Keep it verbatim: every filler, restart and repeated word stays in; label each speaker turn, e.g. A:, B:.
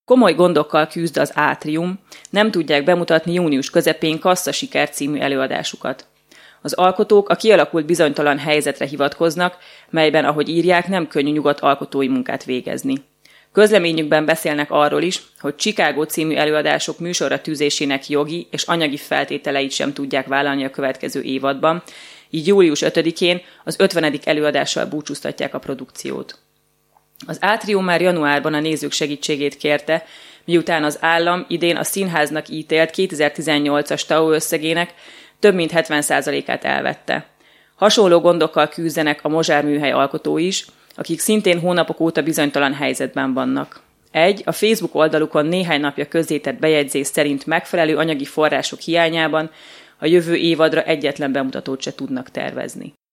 A: Komoly gondokkal küzd az Átrium, nem tudják bemutatni június közepén Kassza Siker című előadásukat. Az alkotók a kialakult bizonytalan helyzetre hivatkoznak, melyben, ahogy írják, nem könnyű nyugodt alkotói munkát végezni. Közleményükben beszélnek arról is, hogy Chicago című előadások műsorra tűzésének jogi és anyagi feltételeit sem tudják vállalni a következő évadban, így július ötödikén az ötvenedik előadással búcsúztatják a produkciót. Az Átrium már januárban a nézők segítségét kérte, miután az állam idén a színháznak ítélt kétezer-tizennyolcas té á o összegének több mint hetven százalékát elvette. Hasonló gondokkal küzdenek a Mozsár műhely alkotói is, akik szintén hónapok óta bizonytalan helyzetben vannak. Egy, a Facebook oldalukon néhány napja közzétett bejegyzés szerint megfelelő anyagi források hiányában a jövő évadra egyetlen bemutatót se tudnak tervezni.